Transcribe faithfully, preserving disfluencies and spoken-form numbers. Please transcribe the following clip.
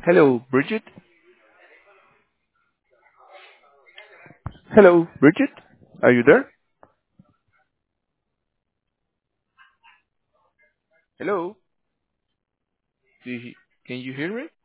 Hello, Bridget? Hello, Bridget? Are you there? Hello? Do you, can you hear me?